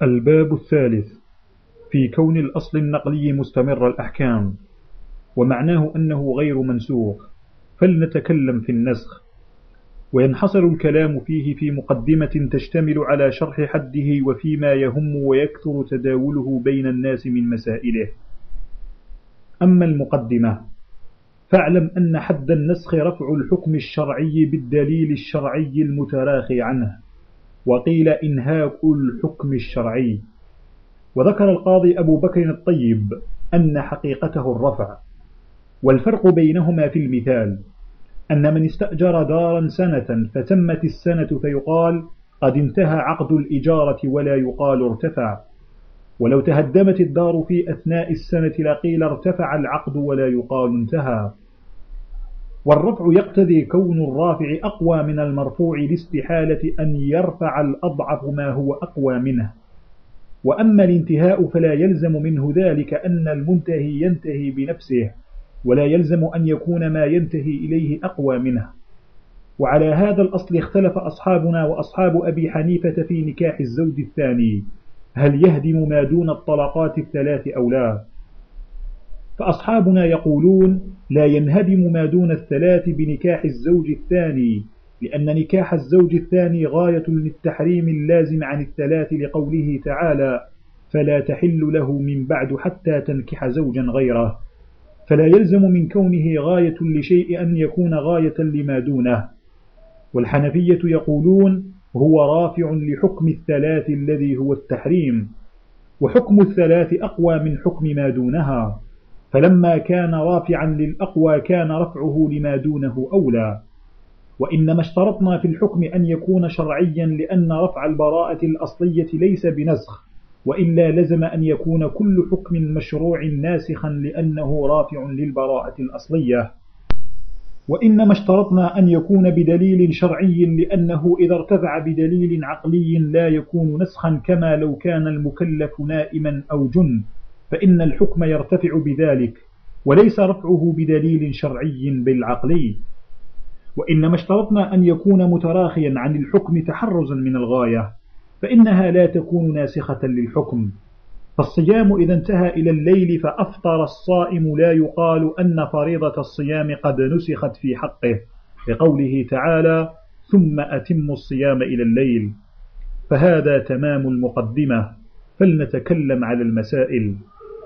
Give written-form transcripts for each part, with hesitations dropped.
الباب الثالث في كون الأصل النقلي مستمر الأحكام، ومعناه أنه غير منسوخ، فلنتكلم في النسخ. وينحصر الكلام فيه في مقدمة تشتمل على شرح حده وفيما يهم ويكثر تداوله بين الناس من مسائله. أما المقدمة، فاعلم أن حد النسخ رفع الحكم الشرعي بالدليل الشرعي المتراخي عنه، وقيل إنهاك الحكم الشرعي. وذكر القاضي أبو بكر الطيب أن حقيقته الرفع، والفرق بينهما في المثال أن من استأجر دارا سنة فتمت السنة فيقال قد انتهى عقد الإجارة ولا يقال ارتفع، ولو تهدمت الدار في أثناء السنة لقيل ارتفع العقد ولا يقال انتهى. والرفع يقتضي كون الرافع أقوى من المرفوع لاستحالة أن يرفع الأضعف ما هو أقوى منه. وأما الانتهاء فلا يلزم منه ذلك أن المنتهي ينتهي بنفسه، ولا يلزم أن يكون ما ينتهي إليه أقوى منه. وعلى هذا الأصل اختلف أصحابنا وأصحاب أبي حنيفة في نكاح الزوج الثاني، هل يهدم ما دون الطلقات الثلاث أو لا؟ فأصحابنا يقولون لا ينهدم ما دون الثلاث بنكاح الزوج الثاني، لأن نكاح الزوج الثاني غاية للتحريم اللازم عن الثلاث لقوله تعالى فلا تحل له من بعد حتى تنكح زوجا غيره، فلا يلزم من كونه غاية لشيء أن يكون غاية لما دونه. والحنفية يقولون هو رافع لحكم الثلاث الذي هو التحريم، وحكم الثلاث أقوى من حكم ما دونها، فلما كان رافعا للأقوى كان رفعه لما دونه أولى. وإنما اشترطنا في الحكم أن يكون شرعيا لأن رفع البراءة الأصلية ليس بنسخ، وإلا لزم أن يكون كل حكم مشروع ناسخا لأنه رافع للبراءة الأصلية. وإنما اشترطنا أن يكون بدليل شرعي لأنه إذا ارتفع بدليل عقلي لا يكون نسخا كما لو كان المكلف نائما أو جن، فإن الحكم يرتفع بذلك، وليس رفعه بدليل شرعي بالعقلي. وإنما اشترطنا أن يكون متراخيا عن الحكم تحرزا من الغاية، فإنها لا تكون ناسخة للحكم. فالصيام إذا انتهى إلى الليل فأفطر الصائم لا يقال أن فريضة الصيام قد نسخت في حقه، لقوله تعالى ثم أتم الصيام إلى الليل. فهذا تمام المقدمة، فلنتكلم على المسائل.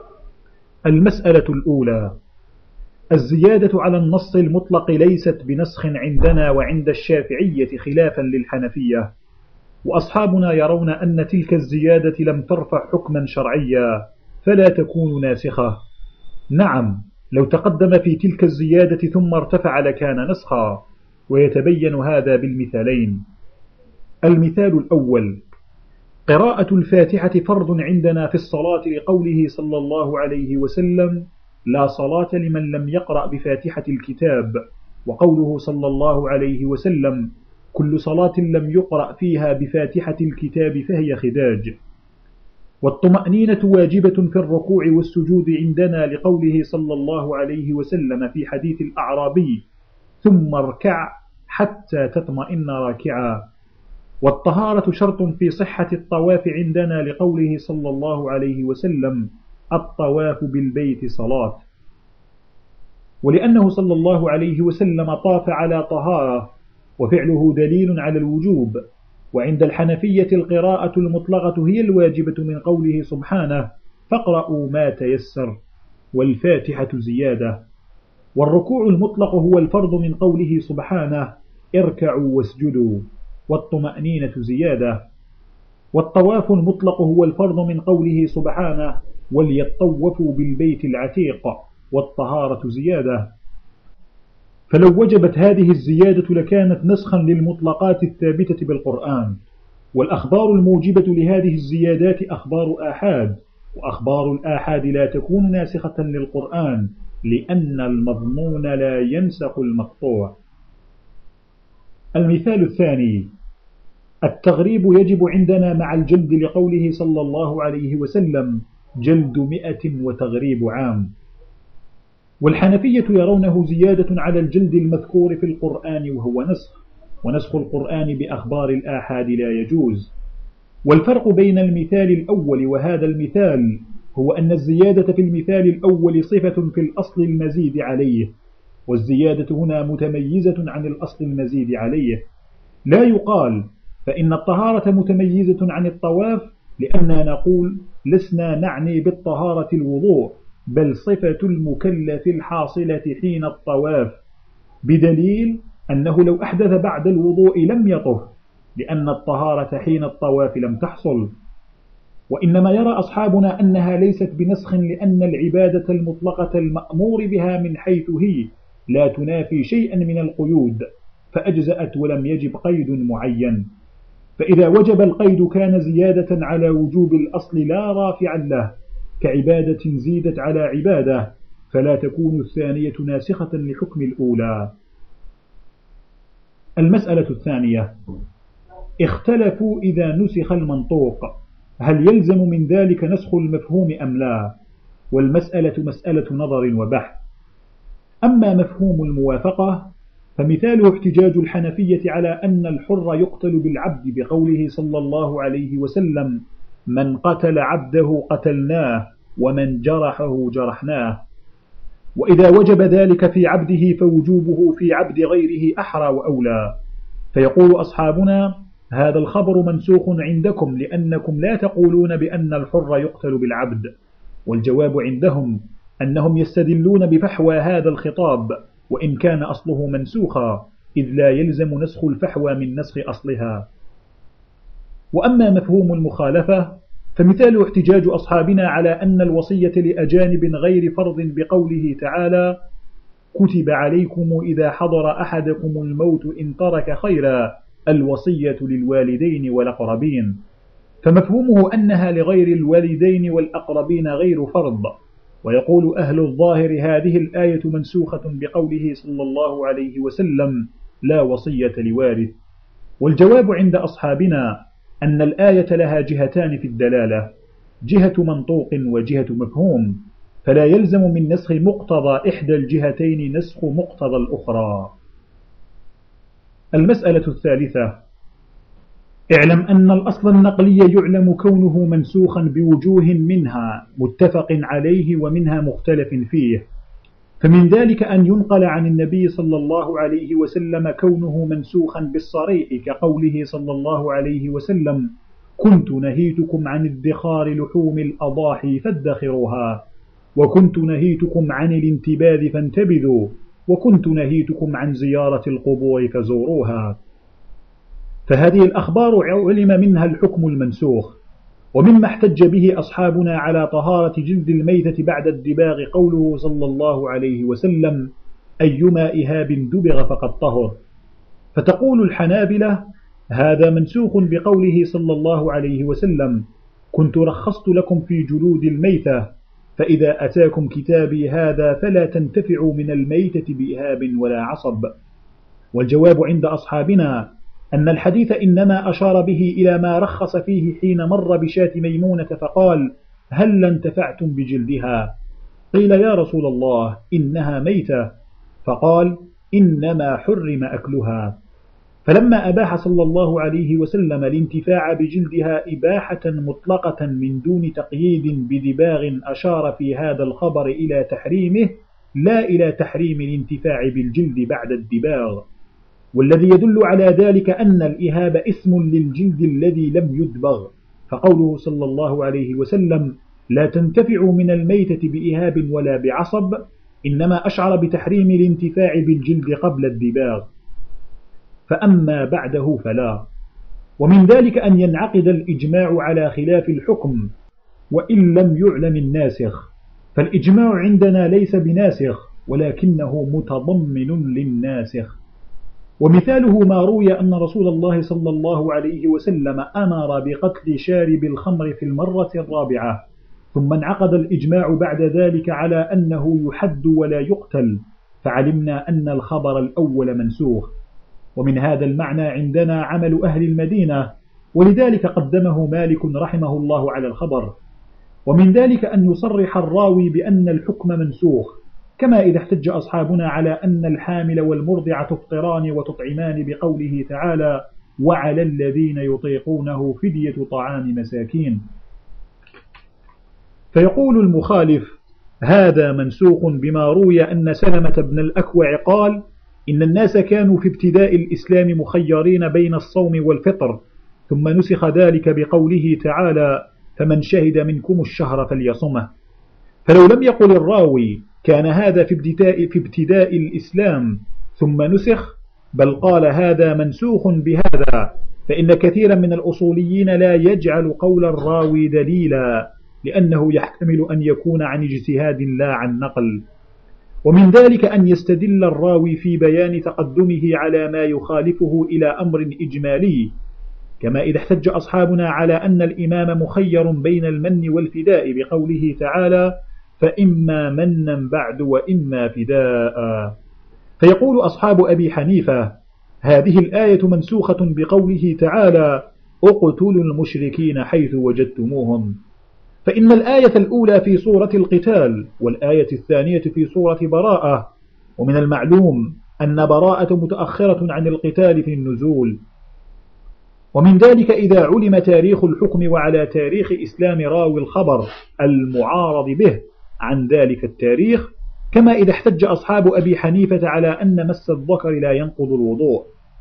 المسألة الأولى: الزيادة على النص المطلق ليست بنسخ عندنا وعند الشافعية خلافا للحنفية، وأصحابنا يرون أن تلك الزيادة لم ترفع حكما شرعيا فلا تكون ناسخة. نعم، لو تقدم في تلك الزيادة ثم ارتفع لكان نسخا، ويتبين هذا بالمثالين. المثال الأول: قراءة الفاتحة فرض عندنا في الصلاة لقوله صلى الله عليه وسلم لا صلاة لمن لم يقرأ بفاتحة الكتاب، وقوله صلى الله عليه وسلم كل صلاة لم يقرأ فيها بفاتحة الكتاب فهي خداج. والطمأنينة واجبة في الركوع والسجود عندنا لقوله صلى الله عليه وسلم في حديث الأعرابي ثم اركع حتى تطمئن راكعا. والطهارة شرط في صحة الطواف عندنا لقوله صلى الله عليه وسلم الطواف بالبيت صلاة. ولأنه صلى الله عليه وسلم طاف على طهارة، وفعله دليل على الوجوب. وعند الحنفية القراءة المطلقة هي الواجبة من قوله سبحانه فاقرأوا ما تيسر، والفاتحة زيادة. والركوع المطلق هو الفرض من قوله سبحانه اركعوا واسجدوا، والطمأنينة زيادة. والطواف المطلق هو الفرض من قوله سبحانه وليطوفوا بالبيت العتيق، والطهارة زيادة. فلو وجبت هذه الزيادة لكانت نسخا للمطلقات الثابتة بالقرآن. والأخبار الموجبة لهذه الزيادات أخبار آحاد، وأخبار الآحاد لا تكون ناسخة للقرآن لأن المضمون لا ينسخ المقطوع. المثال الثاني: التغريب يجب عندنا مع الجلد لقوله صلى الله عليه وسلم جلد 100 وتغريب عام. والحنفية يرونه زيادة على الجلد المذكور في القرآن وهو نسخ، ونسخ القرآن بأخبار الآحاد لا يجوز. والفرق بين المثال الأول وهذا المثال هو أن الزيادة في المثال الأول صفة في الأصل المزيد عليه، والزيادة هنا متميزة عن الأصل المزيد عليه. لا يقال فإن الطهارة متميزة عن الطواف، لأننا نقول لسنا نعني بالطهارة الوضوء، بل صفة المكلف الحاصلة حين الطواف، بدليل أنه لو أحدث بعد الوضوء لم يطه، لأن الطهارة حين الطواف لم تحصل. وإنما يرى أصحابنا أنها ليست بنسخ، لأن العبادة المطلقة المأمور بها من حيث هي لا تنافي شيئا من القيود، فأجزأت ولم يجب قيد معين. فإذا وجب القيد كان زيادة على وجوب الأصل لا رافعا له، كعبادة زيدت على عبادة، فلا تكون الثانية ناسخة لحكم الأولى. المسألة الثانية: اختلفوا إذا نسخ المنطوق هل يلزم من ذلك نسخ المفهوم أم لا؟ والمسألة مسألة نظر وبحث. أما مفهوم الموافقة فمثاله احتجاج الحنفية على أن الحر يقتل بالعبد بقوله صلى الله عليه وسلم: من قتل عبده قتلناه ومن جرحه جرحناه. وإذا وجب ذلك في عبده فوجوبه في عبد غيره أحرى وأولى. فيقول أصحابنا: هذا الخبر منسوخ عندكم لأنكم لا تقولون بأن الحر يقتل بالعبد. والجواب عندهم أنهم يستدلون بفحوى هذا الخطاب، وإن كان أصله منسوخا، إذ لا يلزم نسخ الفحوى من نسخ أصلها. وأما مفهوم المخالفة فمثال احتجاج أصحابنا على أن الوصية لأجانب غير فرض بقوله تعالى: كتب عليكم إذا حضر أحدكم الموت إن ترك خيرا الوصية للوالدين والأقربين، فمفهومه أنها لغير الوالدين والأقربين غير فرض. ويقول أهل الظاهر هذه الآية منسوخة بقوله صلى الله عليه وسلم: لا وصية لوارث. والجواب عند أصحابنا أن الآية لها جهتان في الدلالة، جهة منطوق وجهة مفهوم، فلا يلزم من نسخ مقتضى إحدى الجهتين نسخ مقتضى الأخرى. المسألة الثالثة: اعلم أن الأصل النقلي يعلم كونه منسوخا بوجوه، منها متفق عليه ومنها مختلف فيه. فمن ذلك أن ينقل عن النبي صلى الله عليه وسلم كونه منسوخا بالصريح، كقوله صلى الله عليه وسلم: كنت نهيتكم عن ادخار لحوم الأضاحي فادخروها، وكنت نهيتكم عن الانتباذ فانتبذوا، وكنت نهيتكم عن زيارة القبور فزوروها. فهذه الأخبار علم منها الحكم المنسوخ. ومما احتج به أصحابنا على طهارة جلد الميتة بعد الدباغ قوله صلى الله عليه وسلم: أيما إهاب دبغ فقد طهر. فتقول الحنابلة: هذا منسوخ بقوله صلى الله عليه وسلم: كنت رخصت لكم في جلود الميتة، فإذا أتاكم كتابي هذا فلا تنتفعوا من الميتة بإهاب ولا عصب. والجواب عند أصحابنا أن الحديث إنما أشار به إلى ما رخص فيه حين مر بشاة ميمونة فقال: هل انتفعتم بجلدها؟ قيل: يا رسول الله إنها ميتة. فقال: إنما حرم أكلها. فلما أباح صلى الله عليه وسلم الانتفاع بجلدها إباحة مطلقة من دون تقييد بدباغ، أشار في هذا الخبر إلى تحريمه لا إلى تحريم الانتفاع بالجلد بعد الدباغ. والذي يدل على ذلك أن الإهاب اسم للجلد الذي لم يدبغ، فقوله صلى الله عليه وسلم: لا تنتفع من الميتة بإهاب ولا بعصب، إنما أشعر بتحريم الانتفاع بالجلد قبل الدباغ، فأما بعده فلا. ومن ذلك أن ينعقد الإجماع على خلاف الحكم وإن لم يعلم الناسخ، فالإجماع عندنا ليس بناسخ ولكنه متضمن للناسخ. ومثاله ما روي أن رسول الله صلى الله عليه وسلم أمر بقتل شارب الخمر في المرة الرابعة، ثم انعقد الإجماع بعد ذلك على أنه يحد ولا يقتل، فعلمنا أن الخبر الأول منسوخ. ومن هذا المعنى عندنا عمل أهل المدينة، ولذلك قدمه مالك رحمه الله على الخبر. ومن ذلك أن يصرح الراوي بأن الحكم منسوخ، كما إذا احتج أصحابنا على أن الحامل والمرضع تفطران وتطعمان بقوله تعالى: وعلى الذين يطيقونه فدية طعام مساكين. فيقول المخالف: هذا منسوخ بما روي أن سلمة بن الأكوع قال: إن الناس كانوا في ابتداء الإسلام مخيرين بين الصوم والفطر، ثم نسخ ذلك بقوله تعالى: فمن شهد منكم الشهر فليصمه. فلو لم يقل الراوي كان هذا في ابتداء الإسلام ثم نسخ، بل قال هذا منسوخ بهذا، فإن كثيرا من الأصوليين لا يجعل قول الراوي دليلا، لأنه يحتمل أن يكون عن اجتهاد لا عن نقل. ومن ذلك أن يستدل الراوي في بيان تقدمه على ما يخالفه إلى أمر إجمالي، كما إذا احتج أصحابنا على أن الإمام مخير بين المن والفداء بقوله تعالى: فإما منا بعد وإما فداء. فيقول أصحاب أبي حنيفة: هذه الآية منسوخة بقوله تعالى: اقتلوا المشركين حيث وجدتموهم. فإن الآية الأولى في سورة القتال، والآية الثانية في سورة براءة، ومن المعلوم أن براءة متأخرة عن القتال في النزول. ومن ذلك إذا علم تاريخ الحكم وعلى تاريخ إسلام راوي الخبر المعارض به عن ذلك التاريخ، كما إذا احتج أصحاب أبي حنيفة على أن مس الذكر لا ينقض الوضوء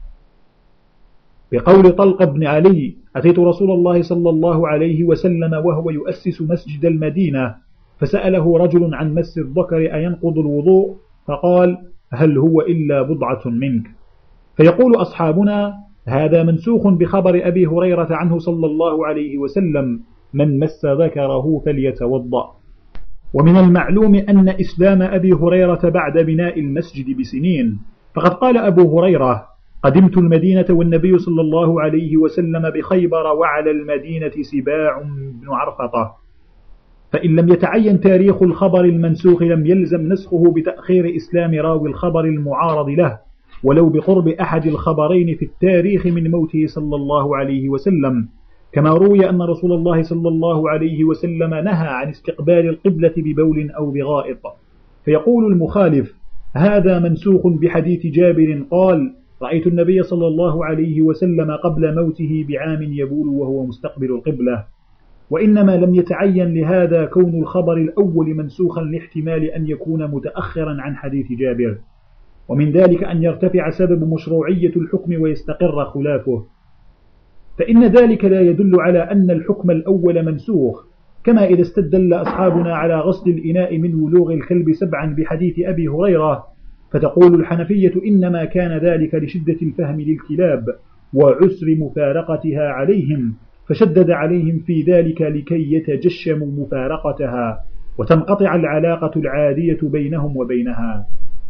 بقول طلق بن علي: أتيت رسول الله صلى الله عليه وسلم وهو يؤسس مسجد المدينة، فسأله رجل عن مس الذكر أينقض الوضوء؟ فقال: هل هو إلا بضعة منك. فيقول أصحابنا: هذا منسوخ بخبر أبي هريرة عنه صلى الله عليه وسلم: من مس ذكره فليتوضأ. ومن المعلوم أن إسلام أبي هريرة بعد بناء المسجد بسنين، فقد قال أبو هريرة: قدمت المدينة والنبي صلى الله عليه وسلم بخيبر وعلى المدينة سباع بن عرفطة. فإن لم يتعين تاريخ الخبر المنسوخ لم يلزم نسخه بتأخير إسلام راوي الخبر المعارض له، ولو بقرب أحد الخبرين في التاريخ من موته صلى الله عليه وسلم، كما روي أن رسول الله صلى الله عليه وسلم نهى عن استقبال القبلة ببول أو بغائط. فيقول المخالف: هذا منسوخ بحديث جابر قال: رأيت النبي صلى الله عليه وسلم قبل موته بعام يبول وهو مستقبل القبلة. وإنما لم يتعين لهذا كون الخبر الأول منسوخا لاحتمال أن يكون متأخرا عن حديث جابر، ومن ذلك أن يرتفع سبب مشروعية الحكم ويستقر خلافه، فإن ذلك لا يدل على أن الحكم الأول منسوخ، كما إذا استدل أصحابنا على غسل الإناء من ولوغ الكلب 7 بحديث أبي هريرة، فتقول الحنفية إنما كان ذلك لشدة الفهم للكلاب وعسر مفارقتها عليهم، فشدد عليهم في ذلك لكي يتجشموا مفارقتها وتنقطع العلاقة العادية بينهم وبينها.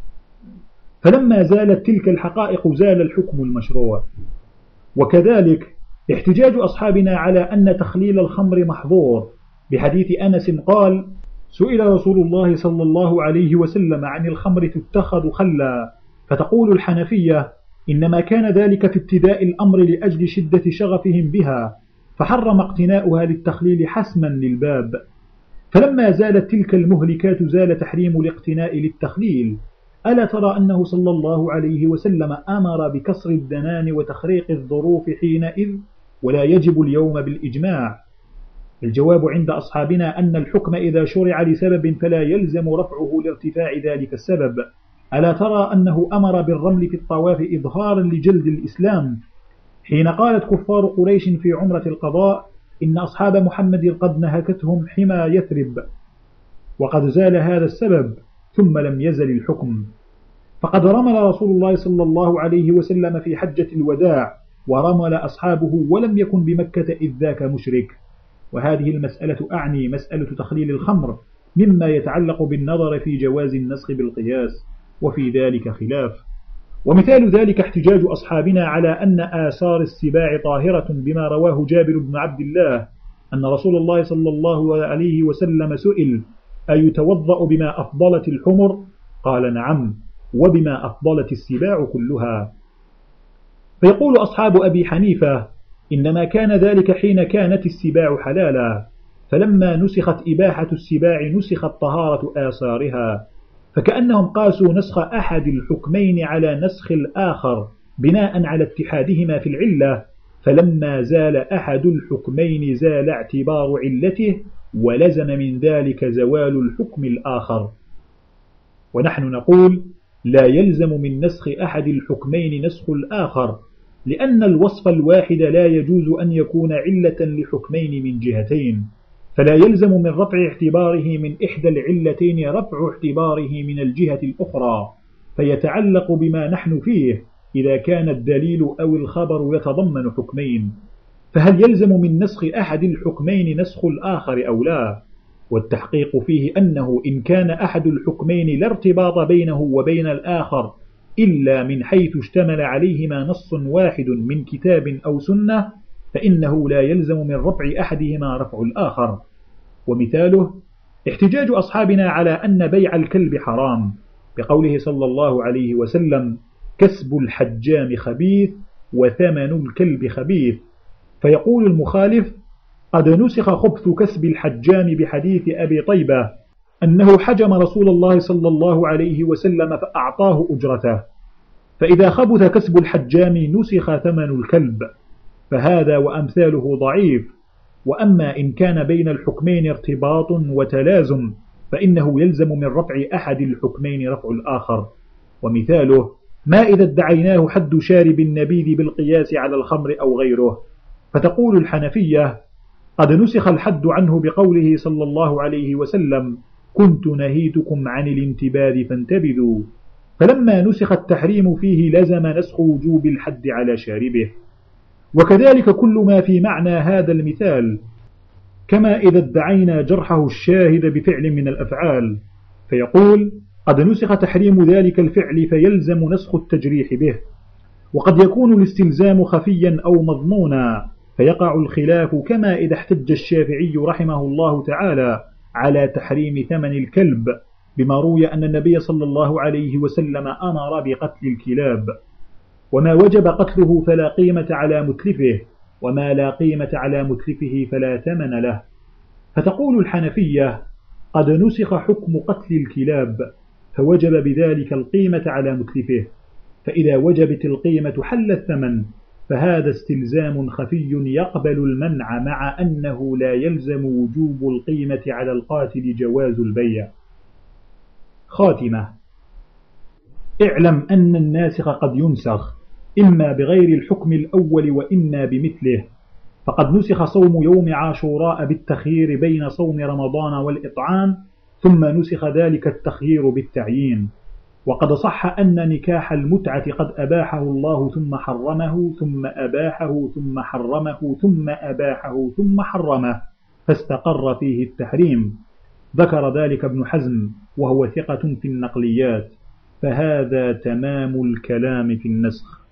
فلما زالت تلك الحقائق زال الحكم المشروع. وكذلك احتجاج أصحابنا على أن تخليل الخمر محظور بحديث أنس قال: سئل رسول الله صلى الله عليه وسلم عن الخمر تتخذ خلا، فتقول الحنفية: إنما كان ذلك في ابتداء الأمر لأجل شدة شغفهم بها، فحرم اقتناؤها للتخليل حسما للباب. فلما زالت تلك المهلكات زال تحريم الاقتناء للتخليل. ألا ترى أنه صلى الله عليه وسلم أمر بكسر الدنان وتخريق الظروف حينئذ، ولا يجب اليوم بالإجماع؟ الجواب عند أصحابنا أن الحكم إذا شرع لسبب فلا يلزم رفعه لارتفاع ذلك السبب. ألا ترى أنه أمر بالرمل في الطواف إظهارا لجلد الإسلام، حين قالت كفار قريش في عمرة القضاء: إن أصحاب محمد قد نهكتهم حمى يثرب، وقد زال هذا السبب ثم لم يزل الحكم. فقد رمل رسول الله صلى الله عليه وسلم في حجة الوداع، ورمل أصحابه ولم يكن بمكة إذ ذاك مشرك. وهذه المسألة أعني مسألة تخليل الخمر مما يتعلق بالنظر في جواز النسخ بالقياس، وفي ذلك خلاف. ومثال ذلك احتجاج أصحابنا على أن آثار السباع طاهرة بما رواه جابر بن عبد الله أن رسول الله صلى الله عليه وسلم سئل: أيتوضأ بما أفضلت الحمر؟ قال: نعم، وبما أفضلت السباع كلها. فيقول أصحاب أبي حنيفة: إنما كان ذلك حين كانت السباع حلالا، فلما نسخت إباحة السباع نسخت طهارة آثارها، فكأنهم قاسوا نسخ أحد الحكمين على نسخ الآخر، بناء على اتحادهما في العلة، فلما زال أحد الحكمين زال اعتبار علته، ولزم من ذلك زوال الحكم الآخر. ونحن نقول لا يلزم من نسخ أحد الحكمين نسخ الآخر، لأن الوصف الواحد لا يجوز أن يكون علة لحكمين من جهتين، فلا يلزم من رفع اعتباره من إحدى العلتين رفع اعتباره من الجهة الأخرى، فيتعلق بما نحن فيه إذا كان الدليل أو الخبر يتضمن حكمين، فهل يلزم من نسخ أحد الحكمين نسخ الآخر أو لا؟ والتحقيق فيه أنه إن كان أحد الحكمين لا ارتباط بينه وبين الآخر إلا من حيث اشتمل عليهما نص واحد من كتاب أو سنة، فإنه لا يلزم من رفع أحدهما رفع الآخر. ومثاله احتجاج أصحابنا على أن بيع الكلب حرام بقوله صلى الله عليه وسلم: كسب الحجام خبيث وثمن الكلب خبيث، فيقول المخالف: قد نسخ خبث كسب الحجام بحديث أبي طيبة أنه حجم رسول الله صلى الله عليه وسلم فأعطاه أجرته، فإذا خبث كسب الحجام نسخ ثمن الكلب، فهذا وأمثاله ضعيف. وأما إن كان بين الحكمين ارتباط وتلازم فإنه يلزم من رفع أحد الحكمين رفع الآخر. ومثاله ما إذا ادعيناه حد شارب النبيذ بالقياس على الخمر أو غيره، فتقول الحنفية: قد نسخ الحد عنه بقوله صلى الله عليه وسلم: كنت نهيتكم عن الانتباذ فانتبذوا، فلما نسخ التحريم فيه لزم نسخ وجوب الحد على شاربه. وكذلك كل ما في معنى هذا المثال، كما إذا ادعينا جرحه الشاهد بفعل من الأفعال، فيقول: قد نسخ تحريم ذلك الفعل فيلزم نسخ التجريح به. وقد يكون الاستلزام خفيا أو مضمونا، فيقع الخلاف، كما إذا احتج الشافعي رحمه الله تعالى على تحريم ثمن الكلب بما روي أن النبي صلى الله عليه وسلم أمر بقتل الكلاب، وما وجب قتله فلا قيمة على متلفه، وما لا قيمة على متلفه فلا ثمن له. فتقول الحنفية: قد نسخ حكم قتل الكلاب فوجب بذلك القيمة على متلفه، فإذا وجبت القيمة حل الثمن، فهذا استلزام خفي يقبل المنع، مع أنه لا يلزم وجوب القيمة على القاتل جواز البيع. خاتمة: اعلم أن الناسخ قد ينسخ إما بغير الحكم الأول وإما بمثله، فقد نسخ صوم يوم عاشوراء بالتخيير بين صوم رمضان والإطعام، ثم نسخ ذلك التخيير بالتعيين. وقد صح أن نكاح المتعة قد أباحه الله ثم حرمه، ثم أباحه ثم حرمه، ثم أباحه ثم حرمه، فاستقر فيه التحريم. ذكر ذلك ابن حزم وهو ثقة في النقليات، فهذا تمام الكلام في النسخ.